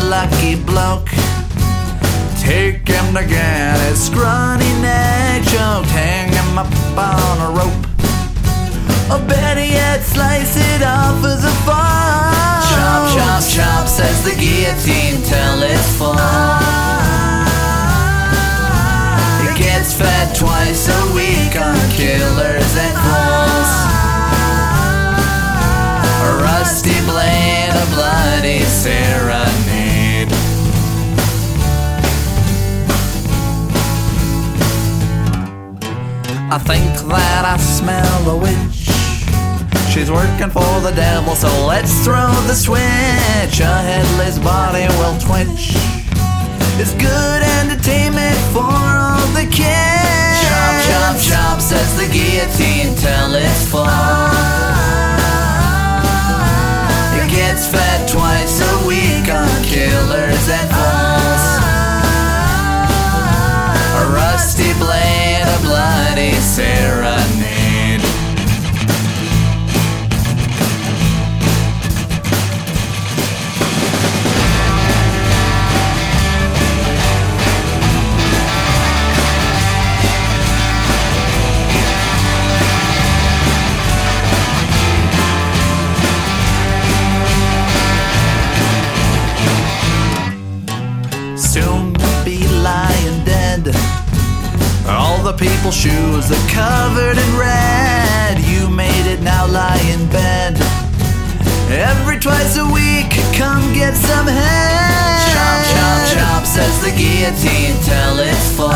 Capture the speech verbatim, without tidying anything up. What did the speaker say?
lucky bloke. Take him to get his scrawny neck choked. Hang him up on a rope. Or better yet, slice it off as a fork. Chop, chop, chop, says the guillotine till it's full. It gets fed twice a week on killers and fools. A rusty blade, a bloody serenade. I think that I smell a witch. She's working for the devil, so let's throw the switch. A headless body will twitch. It's good entertainment for all the kids. Chop, chop, chop, says the guillotine till it's full. It gets fed twice a week on killers and fools. A rusty blade, a bloody serenade. Soon be lying dead. All the people's shoes are covered in red. You made it, now lie in bed. Every twice a week, come get some head. Chop, chop, chop, says the guillotine till it's full.